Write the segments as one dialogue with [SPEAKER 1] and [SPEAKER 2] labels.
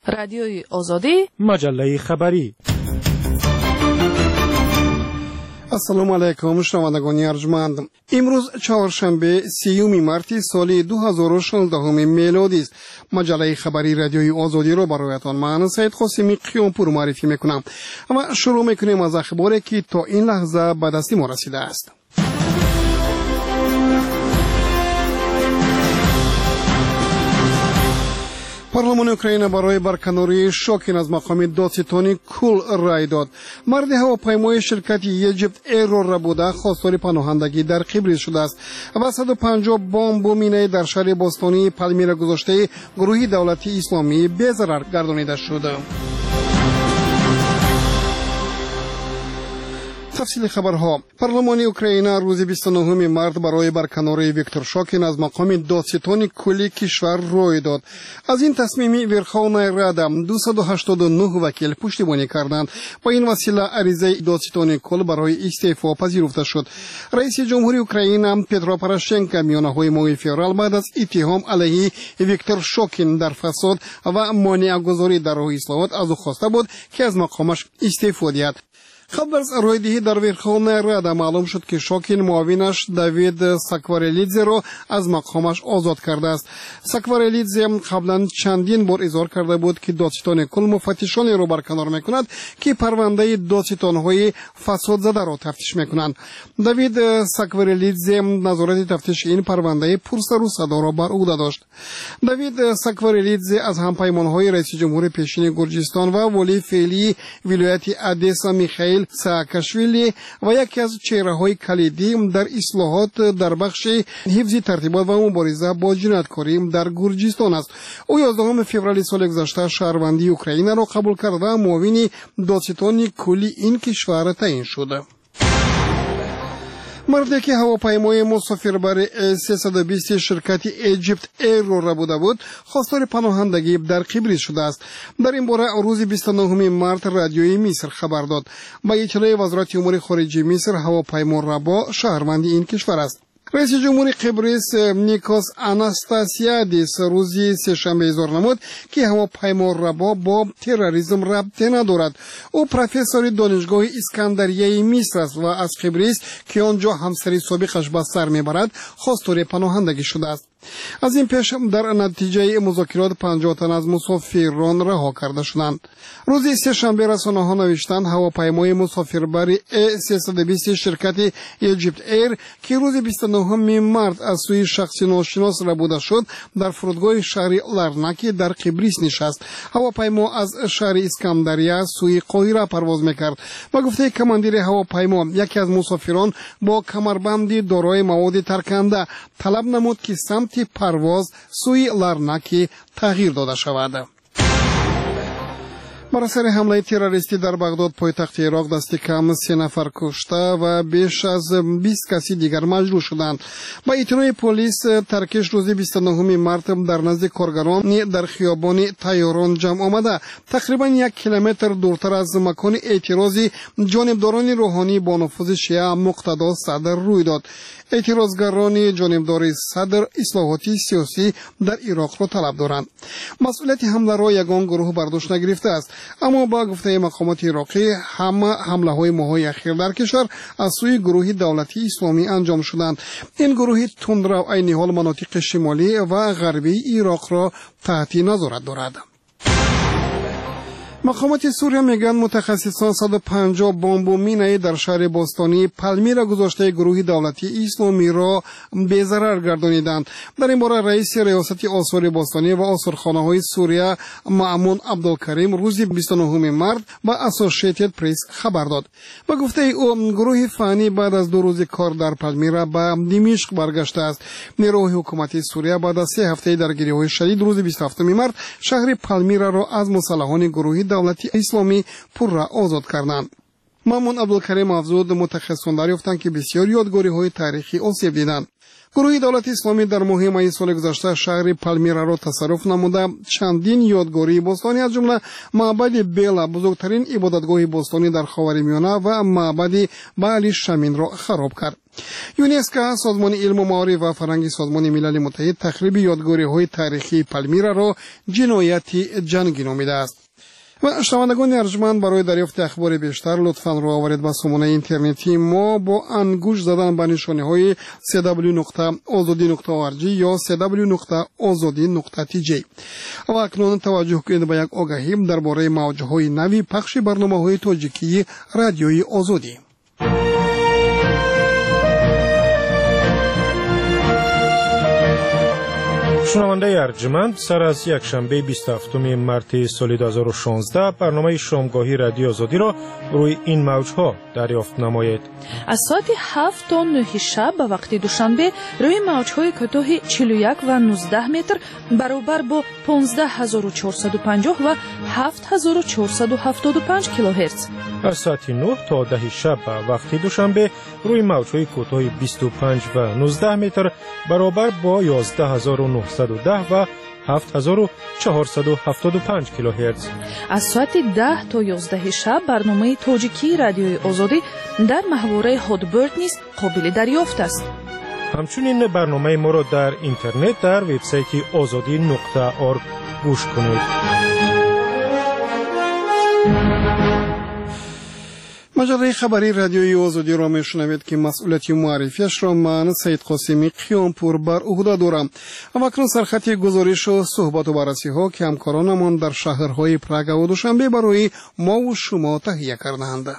[SPEAKER 1] رادیوی آزادی،
[SPEAKER 2] مجله خبری.
[SPEAKER 3] السلام علیکم شنوندگان ارجمند. امروز چهارشنبه 30 مارس سال 2016 میلادی است. مجله خبری رادیوی آزادی را برایتان من سید قاسمی قیامپور معرفی میکنم و شروع میکنیم از اخباری که تا این لحظه به دست ما رسیده است. پارلمان اوکراین برای برکناری شوکین از مقام دادستانی کل رای داد. مرد هواپیمای شرکت ایجیپت ایر را بوده خواستار پناهندگی در قبرس شده است و 150 بمب و مینه در شهر باستانی پالمیرا گذاشته گروه دولتی اسلامی به ضرر گردانیده شده. تفصیل خبرها. پارلمان اوکراین روز 29 مارس برای برکناری ویکتور شوکین از مقام دادستانی کلی کشور رای داد. از این تصمیم ورخوونای رادا 289 وکیل پشتیبانی کردند. با این وسیله عریضه دادستانی کل برای استعفا پذیرفته شد. رئیس جمهوری اوکراین پترو پوراشنکو میانه‌های ماه فوریه بعد از اتهام علیه ویکتور شوکین در فساد و مانع‌گذاری در راه اصلاحات از او خواسته بود که از مقامش استعفا دهد. قبل از رایدهی در ورخوونای رادا معلوم شد که شوکین معاونش داوید ساکوارلیدзе را از مقامش آزاد کرده است. ساکوارلیدзе قبلا چندین بار اظهار کرده بود که دادستان کل مفتشانی را برکنار میکند که پرونده دادستان‌های فساد زده را تفتیش میکنند. داوید ساکوارلیدze نظارت تفتیش این پرونده پرسر و صدا را بر عهده داشت. داوید ساکوارلیدze از همپیمان‌های رئیس جمهور پیشین گرجستان و ولی فعلی ولایت ادسا میخائیل ساکاشویلی و یکی از چهره‌های کلیدی در اصلاحات در بخش حفظ ترتیبات و مبارزه با جنایتکاری در گرجستان است. او 11 فوریه سال گذشته شهروندی اوکراین را قبول کرده و معاون دادستانی کلی این کشور تعیین شده. مردی که هواپیمای مسافربر 320 شرکت ایجیپت ایر را بوده بود خواستار پناهندگی در قبرس شده است. در این باره روز 29 مارس رادیوی مصر خبر داد. با اطلاع وزارت امور خارجه مصر هواپیما ربا شهروند این کشور است. رئیس جمهور قبرس نیکوس آناستاسیادیس روزی سه‌شنبه اظهار نمود که هواپیما ربا با تروریسم ربطی ندارد. او پروفسور دانشگاه اسکندریه مصر است و از قبرس که آنجا همسری سابقش به سر میبرد خواستار پناهندگی شده است. از این پیش در نتیجه مذاکرات 50 تن از مسافران رها کرده شدند. روز سه‌شنبه رسانه‌ها نوشتند هواپیمای مسافربر A320 شرکت ایجیپت ایر که روز 29 مارس از سوی شخصی ناشناس ربوده شد در فرودگاه شهر لارناکی در قبرس نشست. هواپیما از شهر اسکندریه سوی قاهره پرواز میکرد. با گفته کماندیر هواپیما یکی از مسافران با کمربندی دارای مواد ترکننده طلب نمود که سمت پرواز سوی لارناکی تغییر داده شود. بر اثر حمله تروریستی در بغداد پایتخت عراق دست کم 3 نفر کشته و بیش از 20 کسی دیگر مجروح شدند. با اطلاع پلیس ترکش روز 29 مارس در نزد کارگران در خیابان طیاران جمع آمده تقریبا 1 کیلومتر دورتر از مکان اعتراض جانبداران روحانی با نفوذ شیعه مقتدا صدر روی داد. اعتراضگران جانبدار صدر اصلاحاتی سیاسی در عراق را طلب دارند. مسئولیت حمله را یگان گروه برداشت نگرفته است، اما با گفته مقامات عراقی همه حمله های ماهای اخیر در کشور از سوی گروه دولتی اسلامی انجام شدند. این گروه تندرو عین حال مناطق شمالی و غربی عراق را تحت نظارت دارد. مقامات سوریه میگن متخصصان 150 بمب و مینه در شهر باستانی پالمیرا گذاشته گروه دولتی اسلامی را به ضرر گردانیدند. در این باره رئیس ریاست آثار باستانی و آثارخانه‌های سوریه مأمون عبدالکریم روز 29 مارس با اسوسییتد پرس خبر داد. با گفته او گروه فنی بعد از 2 روز کار در پالمیرا به دمشق برگشته است. نیروهای حکومتی سوریه بعد از 3 هفته درگیری‌های شدید روز 27 مارس شهر پالمیرا را از مسلحان گروه دولتی اسلامی پر را آزاد کردند. مامون عبدالکریم افزود متخصصان دریافتند که بسیار یادگاری‌های تاریخی آسیب دیدند. گروه دولت اسلامی در ماه می سال گذشته شهر پالمیرا را تصرف نموده چندین یادگاری باستانی از جمله معبد بیلا بزرگترین عبادتگاه باستانی در خاورمیانه و معبد بعلی شمین را خراب کرد. یونسکو سازمان علم و معارف و فرهنگ سازمان ملل متحد تخریب یادگاری‌های تاریخی پالمیرا را جنایت جنگی نامیده است. و شنوندگان ارجمند برای دریافت اخبار بیشتر لطفاً رو آورید به سامانه اینترنتی ما با انگوش زدن به نشانه‌های www.azadi.org یا www.azadi.tj. و اکنون توجه کنید به یک آگهی درباره موج‌های نوی پخش برنامه‌های تاجیکی رادیوی آزادی.
[SPEAKER 1] شنونده ارجمند، سر از یک شنبه 27 مارت سال 2016 برنامه شامگاهی رادیو آزادی را روی این موجها دریافت نمایید.
[SPEAKER 2] از ساعت 7 تا 9 شب به وقت دوشنبه روی موجهای کوتاه 41 و 19 متر برابر با 15450 و 7475 کیلوهرتز.
[SPEAKER 1] از ساعت 9 تا 10 شب به وقت دوشنبه روی موجهای کوتاه 25 و 19 متر برابر با 11910 و 7475 کیلوهرتز.
[SPEAKER 2] از ساعت 10 تا 11 شب برنامه تاجیکی رادیوی آزادی در محوره هادبرد نیز قابل دریافت است.
[SPEAKER 1] همچنین برنامه ما را در اینترنت در وبسایت azadi.org گوش کنید.
[SPEAKER 3] مجله خبری رادیوی آزادی را میشنوید که مسئولیت معرفیش را من سید قاسمی قیامپور بر عهده دارم. و اکنون سرخط گزارش و صحبت و بررسی ها که همکارانمان در شهرهای پراگ و دوشنبه برای ما و شما تهیه کردند.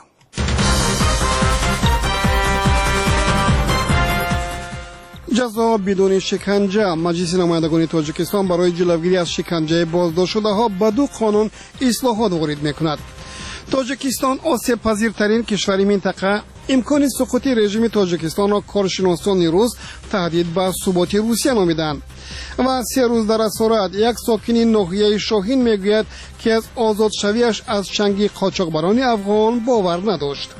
[SPEAKER 3] جزا بدون شکنجه. مجلس نمایندگان تاجیکستان برای جلوگیری از شکنجه بازداشت شده ها به دو قانون اصلاحات وارد میکند. تاجیکستان آسیب پذیرترین کشور منطقه امکان سقوط رژیم تاجیکستان را کارشناسان روس تهدید به ثبات روسیه نامیدند. و 3 روز در اسارت یک ساکن ناحیه شاهین میگوید که از آزاد شویش از چنگ قاچاقبران افغان باور نداشت.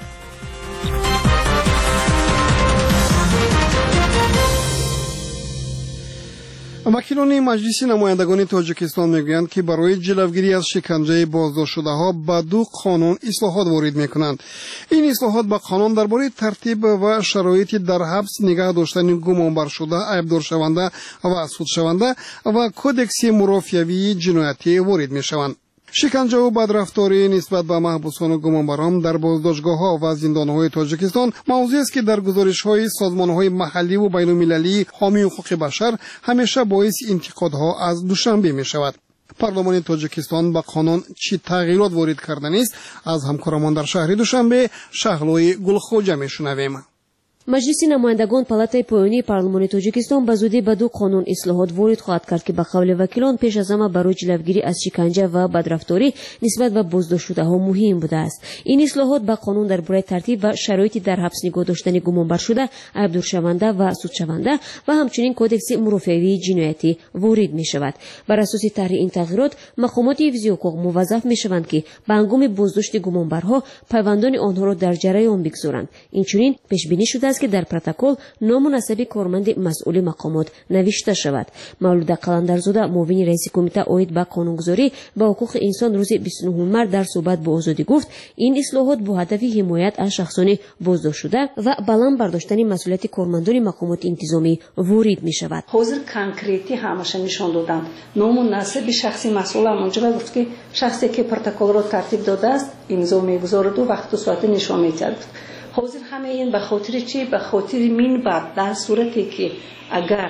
[SPEAKER 3] وکیلان مجلس نمایندگان تاجیکستان میگویند که برای جلوگیری از شکنجه بازداشت شده ها به دو قانون اصلاحات وارد میکنند. این اصلاحات به قانون درباره ترتیب و شرایط در حبس نگاه داشتن گمانبر شده، عیبدار شونده و سود شونده و کودکس مرافعه‌ای جنایتی وارد میشوند. شکنجه و بدرفتاری نسبت به محبوسان و گمانبران در بازداشتگاه‌ها و زندان‌های تاجیکستان موضوعی است که در گزارش‌های سازمان‌های محلی و بین‌المللی حامی حقوق بشر همیشه باعث انتقادها از دوشنبه می‌شود. پارلمان تاجیکستان با قانون چی تغییرات وارد کردن است از همکارمان در شهر دوشنبه شغلای گلخوجه می‌شنویم.
[SPEAKER 4] مجلس نمایندگان پالاتای پایانی پارلمان تاجیکستان به زودی به دو قانون اصلاحات وارد خواهد کرد که به قول وکیلان پیش از همه برای جلوگیری از شکنجه و بدرفتاری نسبت به بازداشت شده‌ها مهم بوده است. این اصلاحات به قانون درباره ترتیب و شرایط در حبس نگاه داشتن گمانبر شده، عیبدار شونده و سود شونده و همچنین کودکس مرافعه‌ای جنایتی وارد می شود. بر اساس طرح این تغییرات مقامات حفظی حقوق موظف می شوند که به هنگام بازداشت گمانبرها پیوندان آنها را در جریان بگذارند. اینچنین پیش بینی شده که در پروتکل نام و نسب کارمند مسئول مقامات نوشته شود. مولود قلندرزاده معاون رئیس کمیته عاید به قانونگذاری و حقوق انسان روز 29 مارس در صحبت با آزادی گفت این اصلاحات با هدف حمایت از شخصان بازداشت شده و بلند برداشتن مسئولیت کارمندان مقامات انتظامی وارد می شود.
[SPEAKER 5] حاضر کنکریتی همش نشان دادند. نام و نسب شخصی مسئول اونجا گفت که شخصی که پروتکل را ترتیب داده است امضا می‌گذارد و وقت و ساعت نشان می‌دهد. حاضر همه این به خاطر چی؟ به خاطر من بعد در صورتی که اگر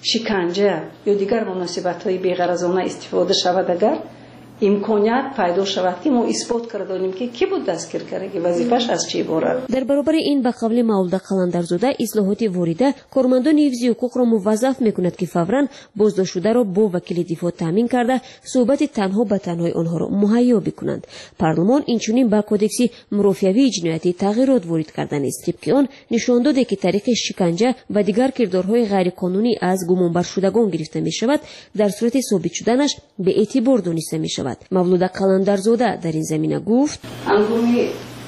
[SPEAKER 5] شکنجه یا دیگر مناسبت‌های بی‌غرضانه استفاده شود اگر امکانیت پیدا شود که ما اثبات کردیم که کی بود دستگیر کرده وظیفش از چی عبارت.
[SPEAKER 4] در برابر این به قول مولود قلندرزاده اصلاحات وارده کارمندان حفظی حقوق را موظف میکند که فوراً بازداشت شده را با وکیل دفاع تامین کرده صحبت تنها به تنهای آنها را مهیا بکنند. پارلمان اینچنین با کودکس مرافعه‌ای جنایتی تغییرات وارد کردن است که آن نشان داده که طریق شکنجه و دیگر کردارهای غیرقانونی از گمانبر شدگان گرفته می شود در صورت ثابت شدنش به اعتبار دانسته می شود. مولود قلندرزاده در این زمینه گفت
[SPEAKER 5] انگومی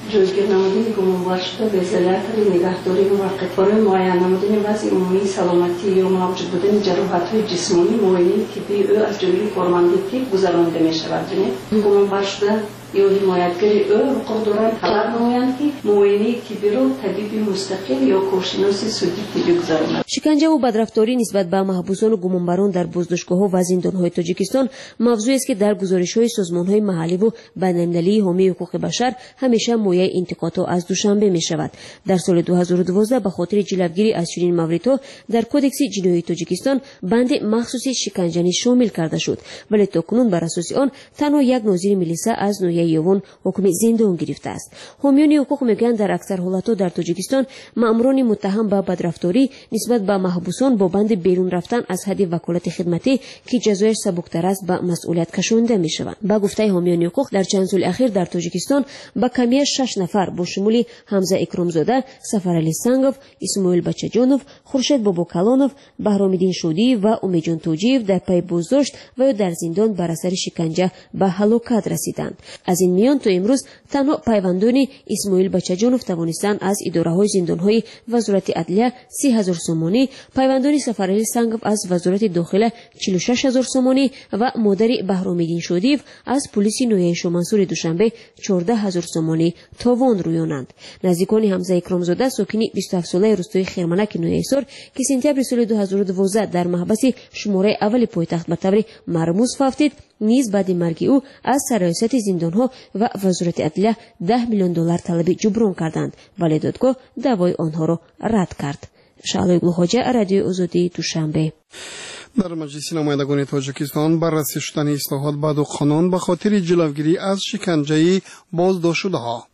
[SPEAKER 5] جایگیر نمودن گمانبار شده وزارت نگهداری موقت برای معاینه نمودن وضع عمومی سلامتی یا موجود بودن جراحت‌های جسمانی معاینه طبی او از جمله کارمندی گذرانده می‌شود. گمانبار شده یا حمایتگری او حقوق دارند خبر نمایند که معاینه طبی را طبیب مستقل یا کارشناس سودی طبی گذراند.
[SPEAKER 4] شکنجه و بدرفتاری نسبت به محبوسان و گمانباران در بازداشتگاه‌ها و زندان‌های تاجیکستان موضوعی است که در گزارش‌های سازمان‌های محلی و بین‌المللی حامی حقوق بشر همیشه مایه انتقادها از دوشنبه می‌شود. در سال 2012 به خاطر جلوگیری از چنین موردها در کدکس جنایی تاجیکستان بند مخصوصی شکنجه شامل کرده شد، ولی تاکنون بر اساس آن تنها یک ناظر ملیسا از نوعه یوان حکم زندان گرفته است. حامیان حقوق میگویند در اکثر حالت‌ها در تاجیکستان ماموران متهم به بدرفتاری نسبت به محبوسان با بند بیرون رفتن از حد وکالت خدمتی که جزایش سبکتر است به مسئولیت کشانده می‌شوند. با گفته حامیان حقوق در چند سال اخیر در تاجیکستان با کمی 6 نفر با شمول حمزه اکرامزاده، سفرعلی سنگوف، اسماعیل بچه‌جانов، خورشید باباکالانов، بهرام‌الدین شودی و امیدجان توجیев در پی بازداشت و یا در زندان بر اثر شکنجه به هلاکت رسیدند. از این میان تا امروز تنها پیوندان اسماعیل بچه‌جانов توانستند از اداره‌های زندان‌های وزارت عدلیه 30,000 سومانی، پیوندان سفرعلی سنگوف از وزارت داخله 46,000 سومانی و مادر بهرام‌الدین شودی از پلیس نوعه شومنصور دوشنبه 14,000 سومانی تاوان رویانند. نزدیکان حمزه اکرامزاده ساکن 27 ساله روستای خرمنک نوعه ایسار که سپتامبر سال 2012 در محبس شماره اول پایتخت به طور مرموز فوتید، نیز بعد مرگ او از سرایست زندانها و وزارت عدلیه 10 میلیون دلار طلب جبران کردند، ولی دادگاه دعوای آنها را رد کرد. شعله گلخواجه، رادیو آزادی، دوشنبه.
[SPEAKER 3] در مجلس نمایندگان تاجیکستان بررسی شدن اصلاحات به دو قانون به خاطر جلوگیری از شکنجه بازداشت شده‌ها.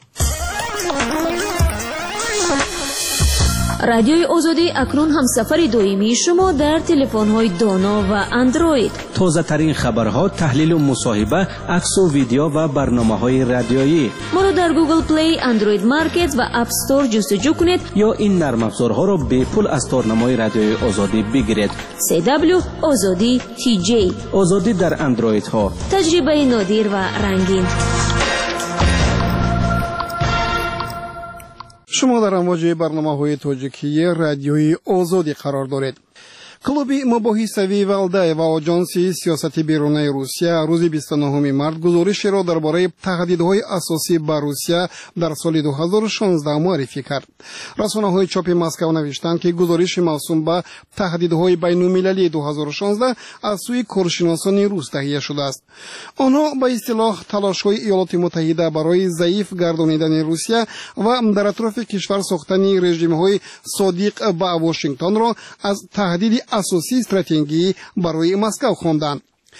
[SPEAKER 4] رادیوی آزادی اکنون هم سفر دائمی شما در تلفن‌های دانا و اندروید.
[SPEAKER 6] تازه ترین خبرها، تحلیل و مصاحبه، عکس و ویدیو و برنامه‌های رادیویی.
[SPEAKER 4] ما را در گوگل پلی، اندروید مارکت و اپ استور جستجو کنید
[SPEAKER 6] یا این نرم افزارها را به پول از تارنمای رادیوی آزادی بگیرید.
[SPEAKER 4] CW آزادی TJ.
[SPEAKER 6] آزادی در اندروید ها.
[SPEAKER 4] تجربه نادر و رنگین.
[SPEAKER 3] شما در امواج برنامه‌های تاجیکی رادیوی آزادی قرار دارید. کلوب مباحثوی والدای و آژانس سیاست بیرونی روسیه روز 29 مارس گزارشی را درباره تهدیدهای اساسی به روسیه در سال 2016 معرفی کرد. رسانه‌های چاپ مسکو نوشتند که گزارش موسوم به تهدیدهای بین‌المللی 2016 از سوی کارشناسان روس تهیه شده است. آنها به اصطلاح تلاش‌های ایالات متحده برای ضعیف گردانیدن روسیه و در اطراف کشور ساختن رژیم‌های صادق به واشنگتن را از تهدید اساسی استراتژی برای مسکو خواندند.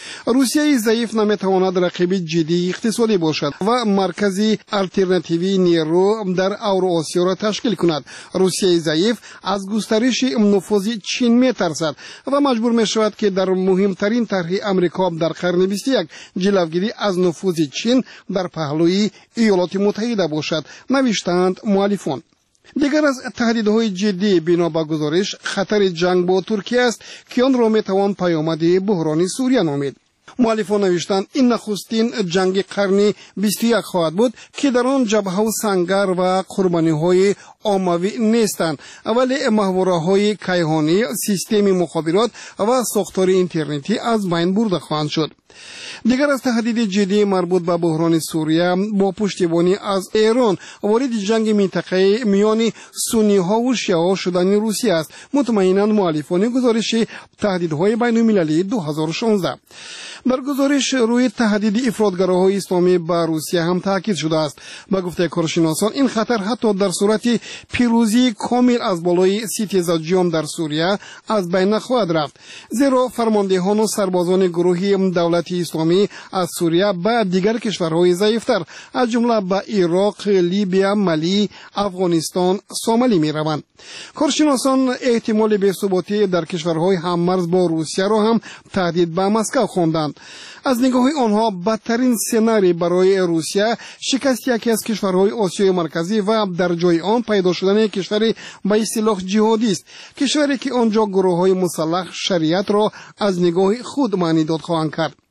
[SPEAKER 3] روسیه ضعیف نمیتواند رقیب جدی اقتصادی باشد و مرکزی الटरनेटिव्ی نیرو در اوراسیا را تشکیل کند. روسیه ضعیف از گسترش نفوذ چین میترسد و مجبور میشود که در مهمترین طرح امریکا در قرن 21 جلوگیری از نفوذ چین در پهلوی ایالات متحده باشد، نوشتند مؤلفان. دیگر از تهدیدهای جدی بنا به گزارش خطر جنگ با ترکیه است که آن را میتوان پیامد بحران سوریه نامید. مؤلفان نوشتند این نخستین جنگ قرن 21 خواهد بود که در آن جبهه و سنگر و قربانی‌های عمومی نیستند، ولی محورهای کیهانی، سیستم مخابرات و ساختار اینترنتی از بین برده خواهند شد. دیگر از تهدید جدی مربوط به بحران سوریه با پشتیبانی از ایران وارد جنگ منطقه میان سنی ها و شیعه ها شدن روسیه است، مطمئنا مؤلفان گزارش تهدیدهای بین المللی 2016. در گزارش روی تهدید افراطگراهای اسلامی به روسیه هم تاکید شده است. با گفته کارشناسان این خطر حتی در صورت پیروزی کامل از بالای ستیزه جام در سوریه از بین نخواهد رفت، زیرا فرماندهان و سربازان گروه دولت اسلامی از سوریه به دیگر کشورهای ضعیفتر از جمله به عراق، لیبیا، مالی، افغانستان، سومالی می روند. کارشناسان احتمال بی‌ثباتی در کشورهای هممرز با روسیه را هم تهدید به مسکو خواندند. از نگاه آنها بدترین سناریو برای روسیه شکست یکی از کشورهای آسیای مرکزی و در جای آن پیدا شدن کشوری به اصطلاح جهادی است، کشوری که آنجا گروه‌های مسلح شریعت را از نگاه خود معنی داد خواهند کرد.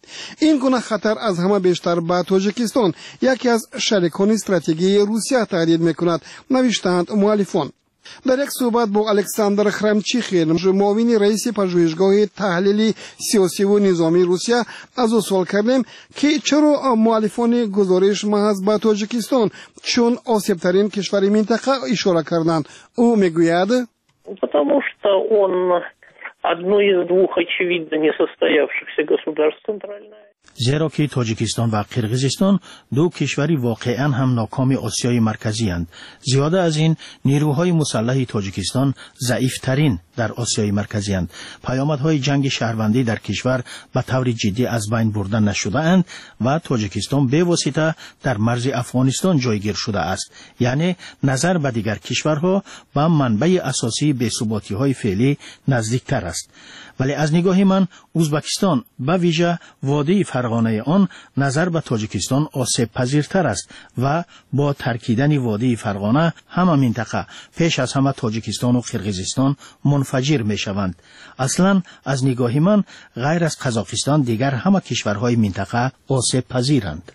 [SPEAKER 3] این گونه خطر از همه بیشتر به تاجیکستان یکی از شریکان استراتژیکی روسیه تهدید میکند، نوشتند مؤلفان. در یک صحبت با الکساندر خرمچیخین، معاون رئیس پژوهشگاه تحلیل سیاسی و نظامی روسیه، از او سوال کردیم که چرا مؤلفان گزارش محض به تاجیکستان چون آسیب‌ترین کشور منطقه اشاره کردند. او میگوید
[SPEAKER 7] потому что он одно из двух очевидно несостоявшихся государств центральное.
[SPEAKER 8] زیرا که تاجیکستان و قرقیزستان دو کشوری واقعا هم ناکام آسیای مرکزی اند. زیاده از این نیروهای مسلح تاجیکستان ضعیفترین در آسیای مرکزی اند. پیامدهای جنگ شهروندی در کشور به طور جدی از بین برده نشده اند و تاجیکستان به واسطه در مرز افغانستان جایگیر شده است. یعنی نظر به دیگر کشورها به منبع اساسی بی‌ثباتی های فعلی نزدیکتر است. ولی از نگاه من ازبکستان به ویژه وادی فرغانه آن نظر به تاجیکستان آسیب پذیرتر است و با ترکیدن وادی فرغانه همه منطقه پیش از همه تاجیکستان و قرقیزستان منفجر می شوند. اصلا از نگاه من غیر از قزاقستان دیگر همه کشورهای منطقه آسیب پذیرند.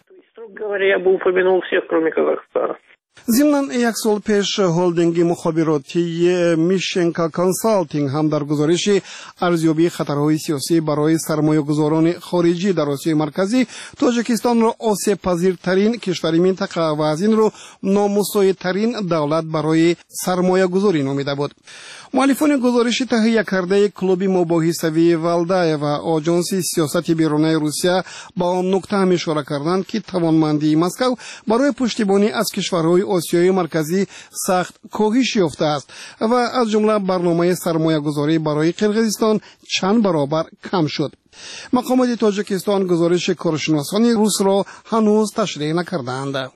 [SPEAKER 3] ضمن یک سال پیش هلدینگ مخابراتی میشنکا کانسالتینگ هم در گزارش ارزیابی خطرهای سیاسی برای سرمایه‌گذاران خارجی در آسیای مرکزی تاجیکستان را آسیب پذیرترین کشور منطقه و از این رو نامساعدترین دولت برای سرمایه‌گذاری نامیده بود. مؤلفان گزارش تهیه کرده کلوب مباحثوی والدای و آژانس سیاست بیرونی روسیه با آن نکته هم اشاره کردند که توانمندی مسکو برای پشتیبانی از کشورهای آسیای مرکزی سخت کاهش یافته است و از جمله برنامه سرمایه‌گذاری برای قرقیزستان چند برابر کم شد. مقامات تاجیکستان گزارش کارشناسان روس را هنوز تشریح نکردند.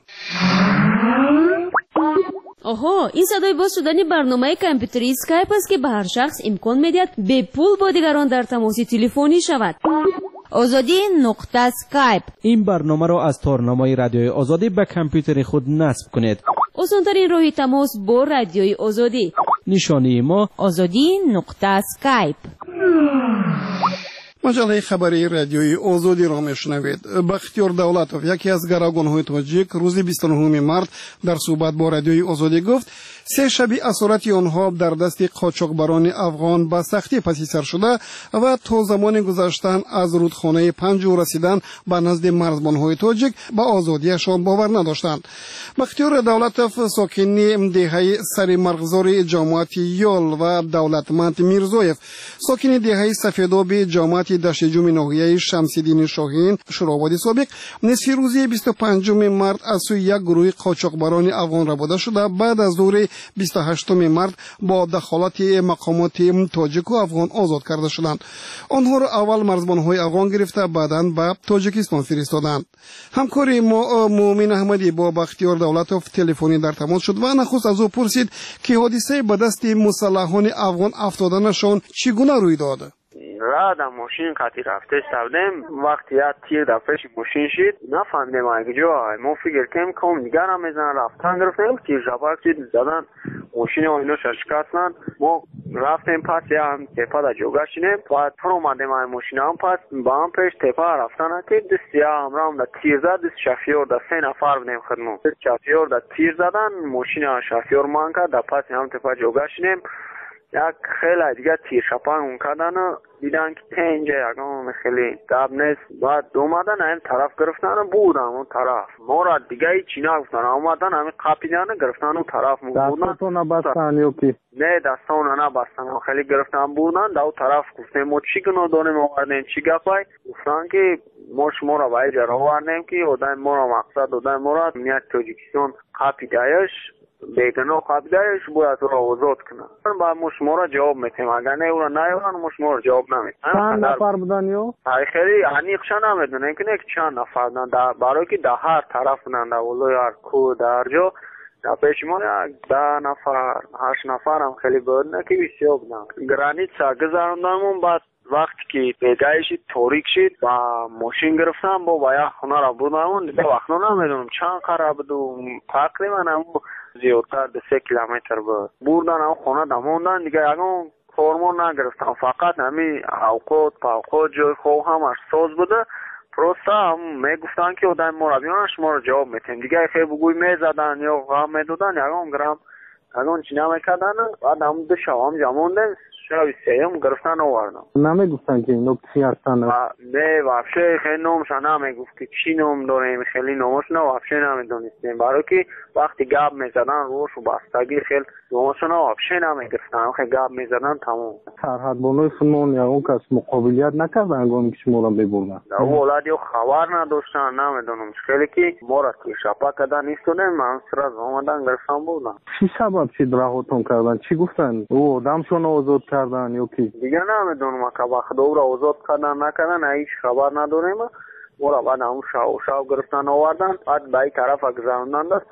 [SPEAKER 4] آها، این صدای باز شدن برنامه کامپیوتری اسکایپ است که به هر شخص امکان می‌دهد به پول با دیگران در تماس تلفنی شود. آزادی نقطه اسکایپ.
[SPEAKER 6] این برنامه را از تارنمای رادیوی آزادی به کامپیوتر خود نصب کنید.
[SPEAKER 4] آسان‌ترین راه تماس با رادیوی آزادی.
[SPEAKER 6] نشانی ما
[SPEAKER 4] آزادی نقطه اسکایپ.
[SPEAKER 3] مجله خبری رادیوی آزادی را میشنوید. بختیار دولتوف، یکی از گروگان‌های تاجیک، روز 29 مارت در صحبت با رادیوی آزادی گفت 3 شب اسارت آنها در دست قاچاقبران افغان به سختی پسی سر شده و تا زمان گذشتن از رودخانه پنجو رسیدن به نزد مرزبان‌های تاجیک به آزادیشان باور نداشتند. بختیار دولتوف، ساکن دهه سر مرغزار جماعت یال و دولتمند میرزویف، ساکن دهه سفیداب جماعت دشتجوم ناحیه شمس‌الدین شاهین شورابادی سابق، نصف روزی 25 مارت از سوی یک گروه قاچاقبران افغان ربوده شده بعد از ظهر 28 مارت با دخالت مقامات تاجیک و افغان آزاد کرده شدند. آنها را اول مرزبان‌های افغان گرفته بعداً به تاجیکستان فرستادند. همکاری ما مومن احمدی با بختیار دولتوف تلفنی در تماس شد و نخست از او پرسید که حادثه به دست مسلحان افغان افتادنشان چگونه روی داد.
[SPEAKER 7] راه در ماشین قطعی رفته شدیم، وقتی یک تیر در پیش ماشین شد نفهمیدیم اگه جا ما فکر کنیم کام دیگر هم میزنن رفتن گرفتیم تیر جبک شد زدن ماشین و اینو شکستن. ما رفتیم پس یا هم تپا در جوگه شدیم بعد پر اومدیم این ماشین هم پس با هم پیش تپا رفتن تیر دست یا همراه هم در تیر زد دست شفیور در 3 نفر بودیم خدمون دست شفیور در تیر زدن ماشین شفیور مان کرد در پس هم تپا جوگه شدیم. یک خیلی دیگه تیر شپنگ اون کردن دیدن که اینجا یکم خیلی دب نیست بعد اومدن این طرف گرفتن بودن اون طرف ما را دیگه هیچی نگفتن اومدن همین قاپیدن گرفتن اون طرف بودن
[SPEAKER 9] دستاتون نبستن یا کی؟
[SPEAKER 7] نه دستان نبستن خیلی گرفتن بودن در اون طرف گفتیم ما چی گناه داریم آوردیم چی گفای گفتن که ما شما را باید جرا آوردیم که آدم ما را مقصد آدم ما را میاد تاجیکستان قاپیدهش بیگناه قابلیتش باید را آزاد کنن. با شما را جواب میتیم اگر نه اون نیوان شما را جواب نمیتیم.
[SPEAKER 9] چند نفر بودن یو؟
[SPEAKER 7] خیلی انیقشا نمیدونن که چند نفر بودن برای که در هر طرف بودن در ولای هر کو در جا در پیشمان 10 نفر 8 نفر هم خیلی بود نه که بسیار بودن. گرانیت گذراندم بعد وقتی که پیدایش تاریک شد و ماشین گرفتم با یک خونه را بودم دیگه وقت نمیدونم چند قرار بود تقریبا هم زیادتر 3 کیلومتر بردن اون خونه دموندن دیگه یکم کارمون نگرفتم فقط همین اوقات جای خواه همش ساز بوده просто میگفتن که آدم مربیانش ما رو جواب میتیم دیگه خیلی بگوی میزدن یا غم میدادن یکم گرم اون چی نمیکردن بعد هم دو شوام جمعوندن شبی سیم گرفتن آوردن
[SPEAKER 9] نمیگفتن که اینو چی هستن
[SPEAKER 7] نه وابشه خیلی نومشان نمیگفت که چی نوم داریم خیلی نومشون وابشه نمیدونستیم برای که وقتی گاب میزدن روش و بستگی خیلی نومشون وابشه نمیگرفتن خیلی گاب میزدن تمام
[SPEAKER 9] سرحد بانوی خودمون یا اون کس مقابلیت نکردن انگامی که شما را ببردن
[SPEAKER 7] اولاد یا خبر نداشتن نمیدونم خیلی که ما را که شپا کردن نیستونه من سراز آمدن گرفتن بودن
[SPEAKER 9] چی سبب شد رهاتون کردن چی گفتن او آدمشون آزاد کردن یا کی
[SPEAKER 7] دیگه نمیدونم که وقت او را آزاد کردن نکردن هیچ خبر نداریم او را بعد همون شاو گرفتن آوردن بعد به این طرف گذراندن دست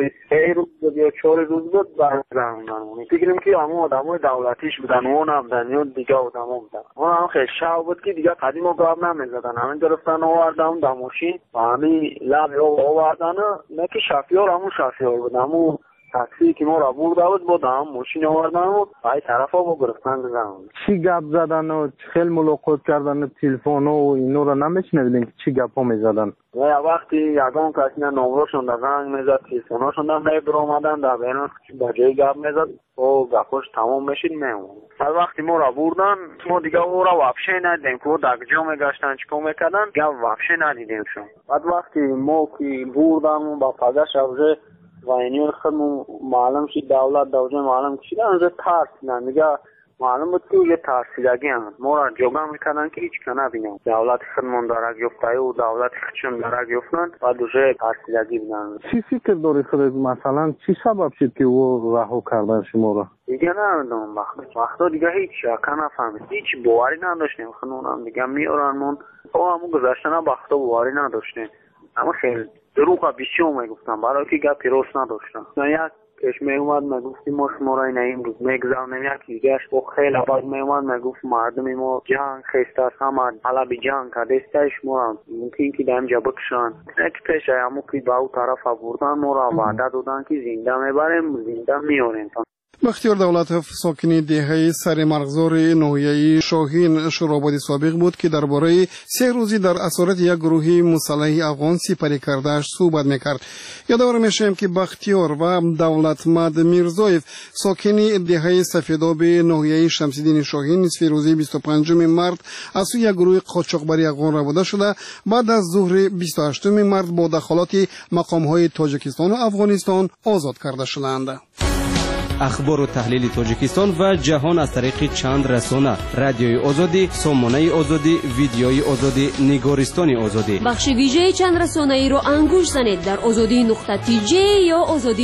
[SPEAKER 7] 3 روز یا 4 روز بود برگردوندن فکریم که همون آدمای دولتیش بودن اون هم دنیا دیگه آدما بودن اون هم خیلی شاو بود که دیگه قدیم و گاب نمیزدن همین گرفتن آوردن در ماشین و همین لب آوردن نه که شفیار همون شفیار بود همون تاکسی که ما را برده بود هم ماشین آوردن و پای طرف ها با گرفتن زدن
[SPEAKER 9] چی گپ زدن و خیلی ملاقات کردن تلفن و اینو را نمیشنیدین که چی گپ ها میزدن
[SPEAKER 7] یا وقتی یگان کسی نمرهشون در زنگ میزد تلفناشون هم نبر آمدن در بینان با جای گپ میزد و گپاش تمام میشید میمون بعد وقتی ما را بردن ما دیگه او را وابشه ندیدیم که در کجا میگشتن چیکار میکردن گپ وابشه ندیدیم شون بعد وقتی ما که بردن با پدرش اوجه و اینیون خودمون معلوم شد دولت دوجه معلوم شد انجا ترسیدن دیگه معلوم بود که یه ترسیدگی هم ما را جوگا میکنن که هیچ کنه بینم دولت خودمون دارک یفته و دولت خودشون دارک یفتن و دوجه ترسیدگی بینن
[SPEAKER 9] چی فکر داری خودت مثلا چی سبب شد که او رهو کردن شما را
[SPEAKER 7] دیگه نمیدونم وقتا دیگه هیچ شاکه نفهمید هیچ باوری نداشتیم خودمون هم دیگه میارنمون او همون گذشتن وقتا باوری نداشتیم اما خیلی دروغ بسیار میگفتن برای که گپی راست نداشتن یک کش میومد میگفتی ما شما را این امروز میگذارنیم یکی دیگهش با خیلی بعد میومد میگفت مردم ما جنگ خیسته است همه حلب جنگ کرده است شما را ممکن که دمجا بکشن یک پیش همون که به او طرف بردن ما را وعده دادن که زنده میبریم زنده میاریم
[SPEAKER 3] بختیار دولتov ساکنی دهه سر مرغزار ناحیه شاهین شورابادی سابق بود که درباره 3 روزی در اسارت یک گروه مسلح افغان سپری کردهش صحبت میکرد. یادآور میشیم که بختیار و دولتمند میرزایف ساکنی دهه سفیداب ناحیه شمس‌الدین شاهین نصف روزی 25 مارد از سوی یک گروه قاچاقبری افغان ربوده شده بعد از ظهر 28 مارد با دخالت مقام‌های تاجیکستان و افغانستان آزاد کرده شدند.
[SPEAKER 6] اخبار و تحلیل تاجیکستان و جهان از طریق چند رسانه: رادیوی آزادی، سامانه آزادی، ویدیوی آزادی، نگارستان آزادی.
[SPEAKER 4] بخش ویژه چند رسانه ای رو انگوش زنید در azadi.tj یا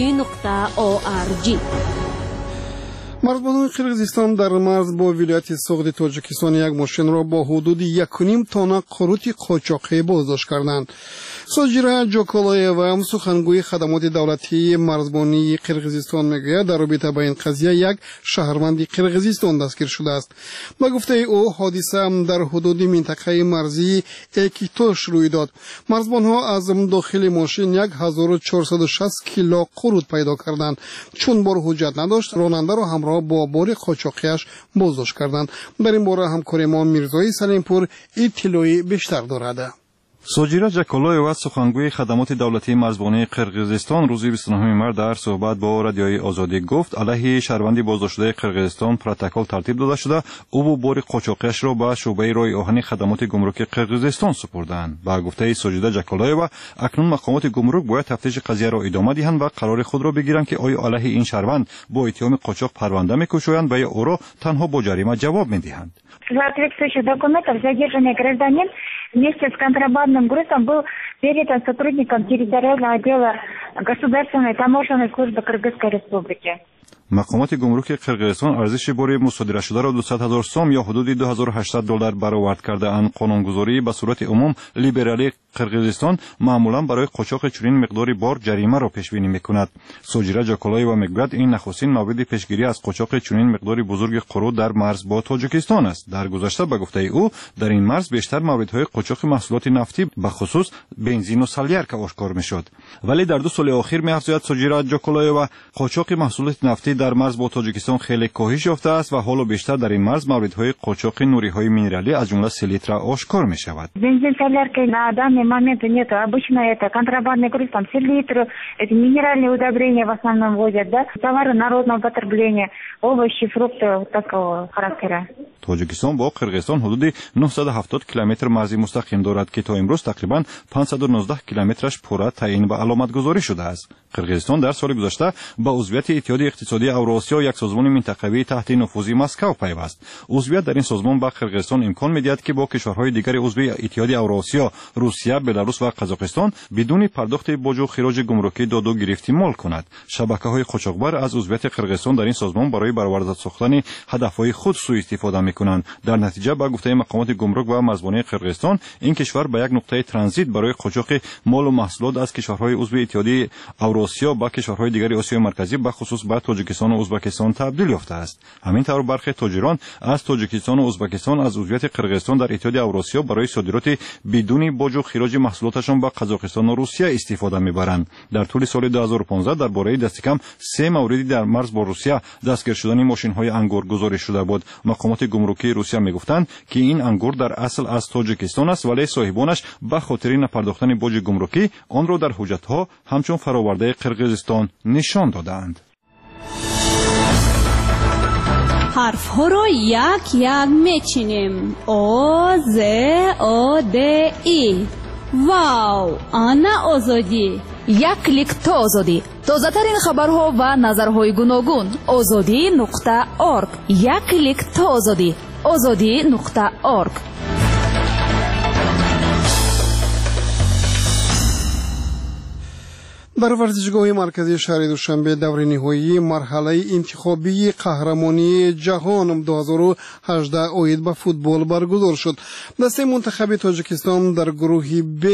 [SPEAKER 4] azadi.org.
[SPEAKER 3] مرزبانان قرقیزستان در مرز با ولایت سوغد تاجیکستان یک ماشین را با حدود 1.5 تن قروت قاچاقی بازداشت کردند. ساجیرا جوکولایوا سخنگوی خدمات دولتی مرزبانی قرقیزستان میگوید در رابطه با این قضیه یک شهروند قرقیزستان دستگیر شده است. با گفته او حادثه در حدود منطقه مرزی اکیتوش روی داد. مرزبانها از داخل ماشین 1460 کیلو قروت پیدا کردند. چون بار حجت نداشت راننده را همراه با بار قاچاقیش بازداشت کردند. در این باره همکار ما میرزای سلیمپور اطلاعی بیشتر دارد.
[SPEAKER 10] ساجیرا جاکولایوا سخنگوی خدمات دولتی مرزبانی قرقیزستان روز 29 مارد در صحبت با رادیوی آزادی گفت علیه شهروندی بازداشت شده قرقیزستان پروتکل ترتیب داده شده او با بار قاچاقیش را به شعبه رای آهن خدمات گمرک قرقیزستان سپردند. با گفته ساجیرا جاکولایوا اکنون مقامات گمرک باید تفتیش قضیه را ادامه دهند و قرار خود را بگیرند که آیا علیه این شهروند با اتهام قاچاق پرونده می‌کشند و یا او را تنها با جریمه جواب می‌دهند.
[SPEAKER 11] Соответствующих документов задержанный гражданин вместе с контрабандным грузом был передан сотрудникам территориального отдела Государственной таможенной службы Кыргызской Республики.
[SPEAKER 10] مقامات گمرک قرقیزستان ارزش بار مصادره شده را 200,000 سوم یا حدود 2800 دلار برآورد کرده اند. قانونگذاری به صورت عموم لیبرالی قرقیزستان معمولا برای قاچاق چنین مقداری بار جریمه را پیش بینی میکند. ساجیرا جاکولایوا میگوید این نخستین مورد پیشگیری از قاچاق چنین مقداری بزرگ قروت در مرز با تاجیکستان است. در گذشته به گفته او در این مرز بیشتر موردهای قاچاق محصولات نفتی به خصوص بنزین و سلیارک آشکار میشد. ولی در 2 سال اخیر می‌افزاید ساجیرا جاکولایوا قاچاق محصولات نفتی ترانزیت در مرز با تاجیکستان خیلی کاهش یافته است و حالا بیشتر در این مرز موردهای قاچاق نوری‌های مینرالی از جمله سلیتر آشکار می‌شود.
[SPEAKER 11] Бензин, солярка на данный момент нет. Обычно это контрабандный груз, там селитры, эти минеральные удобрения в основном возят, да, товары народного потребления, овощи, фрукты вот такого характера.
[SPEAKER 10] تاجیکستان با قرقیزستان حدود 970 کیلومتر مرزی مستقیم دارد که تا امروز تقریباً 519 کیلومترش پورا تعیین و علامت گذاری شده است. قرقیزستان در سال گذشته با عضویت اتحاد اقتصادی اوراسیا یک سازمان منطقوی تحت نفوذ مسکو پیوست. عضویت در این سازمان به قرقیزستان امکان می‌دهد که با کشورهای دیگر عضو اتحاد اوراسیا، روسیه، بلاروس و قزاقستان بدون پرداخت باج و خراج گمرکی داد و گرفت مال کند. شبکه‌های قاچاقبر از عضویت قرقیزستان در این سازمان برای برآورده ساختن هدف‌های خود سوء استفاده می‌کنند. در نتیجه با گفته مقامات گمرک و مرزبانی قرقیزستان این کشور به یک نقطه ترانزیت برای قاچاق مال و محصولات از کشورهای عضو اتحاد اوراسیا با کشورهای دیگر آسیای مرکزی به خصوص به تاجیکستان و ازبکستان تبدیل یافته است. همین طور برخی تاجران از تاجیکستان و ازبکستان از عضویت قرقیزستان در اتحاد اوراسیا برای صادرات بدون باج و خراج محصولاتشان به قزاقستان و روسیه استفاده می‌برند. در طول سال 2015 درباره دست کم 3 موردی در مرز با روسیه دستگیر شدن ماشین‌های انگور گزارش شده بود. مقامات گمرکی روسیه می‌گفتند که این انگور در اصل از تاجیکستان است ولی صاحبانش به خاطر نپرداختن باج گمرکی آن را در حجت‌ها همچون فراورده قرقیزستان نشان دادند.
[SPEAKER 12] حرف‌ها را یک یک می‌چینیم. او ز او د ای. واو، آنا آزادی.
[SPEAKER 2] یک کلیک تا آزادی. تازه‌ترین خبرها و نظرهای گوناگون. azadi.org. یک کلیک تا آزادی. azadi.org.
[SPEAKER 3] در ورزشگاه مرکزی شهر دوشنبه دور نهایی مرحله انتخابی قهرمانی جهان 2018 عاید به فوتبال برگزار شد. دسته منتخب تاجیکستان در گروه ب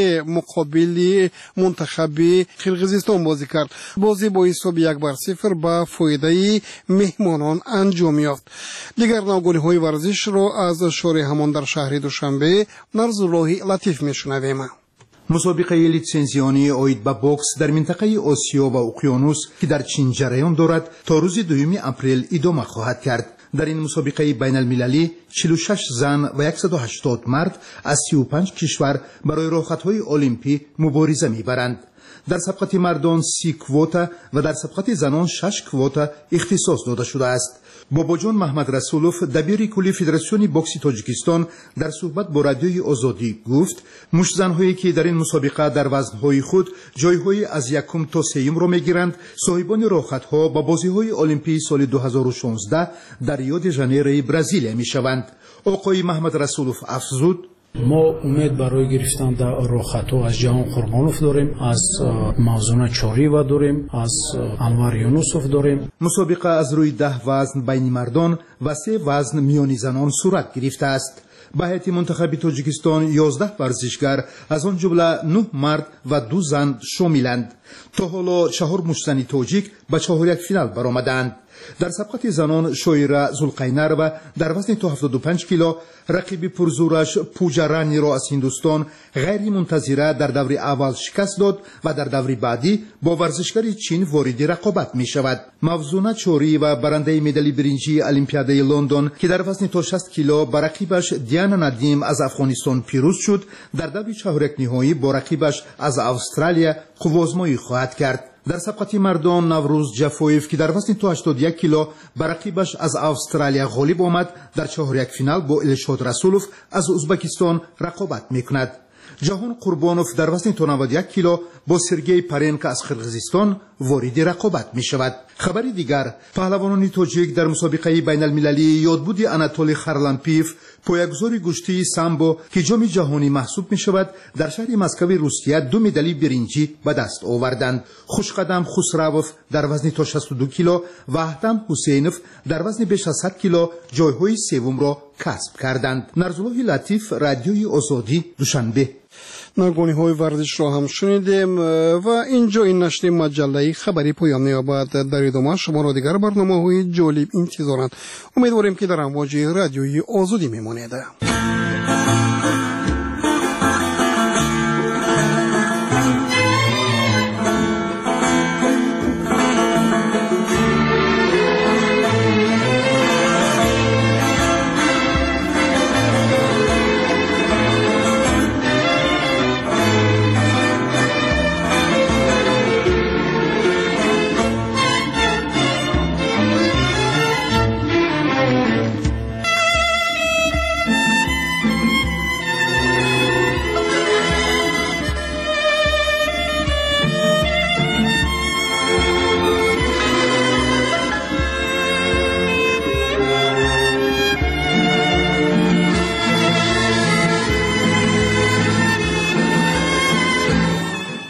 [SPEAKER 3] مقابل منتخب قرقیزستان بازی کرد. بازی با حساب 1-0 به فایده مهمانان انجام یافت. دیگر ناگهانی ورزش را از شارع همان در شهر دوشنبه نرزالله لطیف میشنویم.
[SPEAKER 13] مسابقه لیتسنزیانی عاید به بوکس در منطقه آسیا و اقیانوس که در چین جریان دارد تا روز 2 اپریل ادامه خواهد کرد. در این مسابقه بین المللی 46 زن و 180 مرد از 35 کشور برای رخصت‌های المپی مبارزه می‌برند. در سبقت مردان 30 کوتا و در سبقت زنان 6 کوتا اختصاص داده شده است. باباجان محمد رسولوف دبیر کلی فدراسیون بوکس تاجیکستان در صحبت با رادیوی آزادی گفت مشتزن‌هایی که در این مسابقه در وزن‌های خود جای‌های از 1 تا 3 را می‌گیرند صاحبان رخصت‌ها با بازی‌های المپی سال 2016 در ریو د ژانیرو برزیل می‌شوند. آقای محمد رسولوف افزود
[SPEAKER 14] ما امید برای گرفتن در رخصت‌ها از جهان قربانوف داریم، از موزونه چاریوا داریم، از انور یونوسوف داریم.
[SPEAKER 13] مسابقه از روی 10 وزن بین مردان و 3 وزن میان زنان صورت گرفته است. به هیئت منتخب تاجیکستان 11 ورزشگر از آن جمله 9 مرد و 2 زن شاملند. تا حالا 4 مشتزن تاجیک به 4 فینال برآمدند. در سبقت زنان شویره زلقینروا در وزن تا 75 کیلو رقیب پرزورش پوجارانی را از هندوستان غیر منتظره در دور اول شکست داد و در دور بعدی با ورزشگر چین وارد رقابت می شود. موزونه چوری و برنده مدال برنجی المپیادای لندن که در وزن تا 60 کیلو با رقیبش دیانا ندیم از افغانستان پیروز شد، در دور چهارک نهایی با رقیبش از استرالیا قوازمایی خواهد کرد. در سبقت مردان نوروز جفویف که در وزن تا 81 کیلو بر رقیبش از استرالیا غالب آمد، در چهارک فینال با الشاد رسولوف از ازبکستان رقابت میکند. جهان قربانوف در وزن تا 91 کیلو با سرگئی پارینکا از قرقیزستان وارد رقابت می شود. خبر دیگر، پهلوانان تاجیک در مسابقه بین المللی یادبود آناتولی خارلامپیف پایه‌گذار گشتی سامبو که جام جهانی محسوب می شود در شهر مسکو روسیه 2 مدال برنجی به دست آوردند. خوشقدم خسروف در وزن تا 62 کیلو و احتم حسینوف در وزن بیش از 100 کیلو جایهای سوم را کسب کردند. نرزالله لطیف، رادیوی آزادی، دوشنبه.
[SPEAKER 3] ناگهانی ورزش را هم شنیدیم و اینجا این نشر مجله خبری پایان می‌یابد. در ادامه شما را دیگر برنامه‌های جالب انتظارند. امیدواریم که در امواج رادیوی آزادی میمانید.